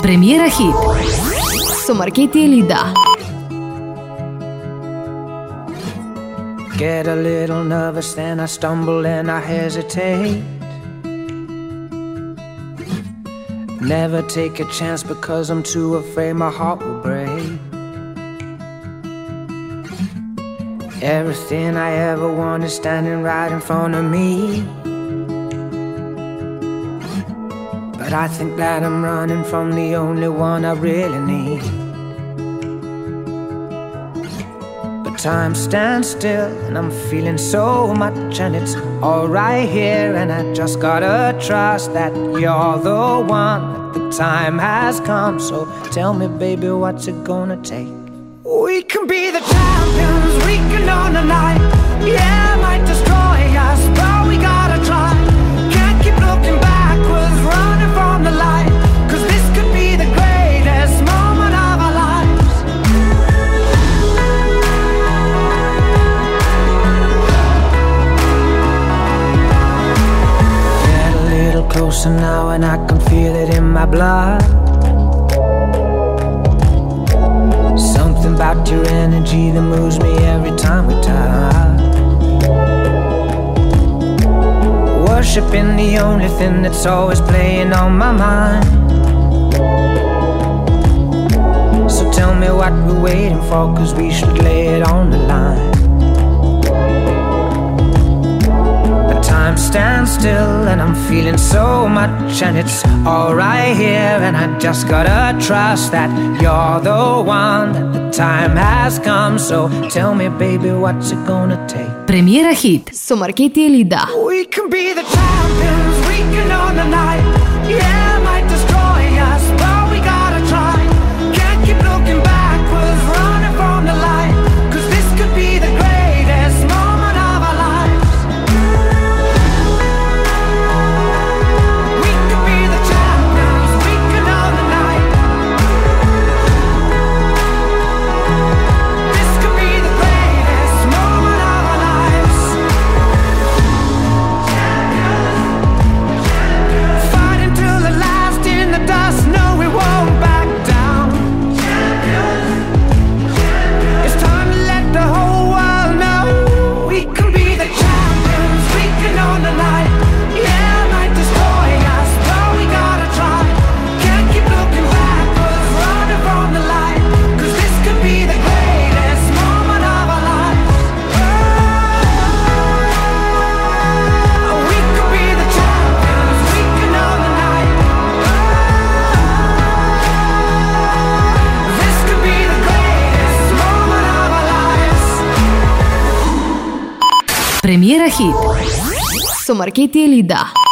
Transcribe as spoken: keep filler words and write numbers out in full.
Премиера хит со Маркети Елида. Get a little nervous, then I stumble and I hesitate. Never take a chance because I'm too afraid my heart will break. Everything I ever want is standing right in front of me, but I think that I'm running from the only one I really need. But time stands still and I'm feeling so much, and it's all right here, and I just gotta trust that you're the one, that the time has come. So tell me, baby, what's it gonna take? We can be the champions, we can own the night. Yeah, it might destroy us, but we gotta try. Can't keep looking backwards, running from the light, 'cause this could be the greatest moment of our lives. Get a little closer now and I can feel it in my blood. Something about your energy that moves me every time we touch. Worshiping the only thing that's always playing on my mind. So tell me what we're waiting for, 'cause we should lay it on the line. But time stands still and I'm feeling so much, and it's all right here, and I just gotta trust that you're the one, that the time has come. So tell me, baby, what's it gonna take? Премиера хит со Маркети Елида. We can be the champions, we can own the night. Yeah, it might destroy us, but we gotta try. Can't keep looking backwards, running from the light, 'cause this could be the greatest moment of our lives. We can be the champions, we can own the night. This could be the greatest moment of our lives. Fighting till the last in the dust, no, we won't back down. It's time to let the whole world know we can be the champions, we can own the night. Yeah, it might destroy us, but we gotta try. Can't keep looking backwards, running from the light, 'cause this could be the greatest moment of our lives. Oh, we could be the champions, we can own the night. This could be the greatest moment of our lives. Премиера хит со Маркети Елида.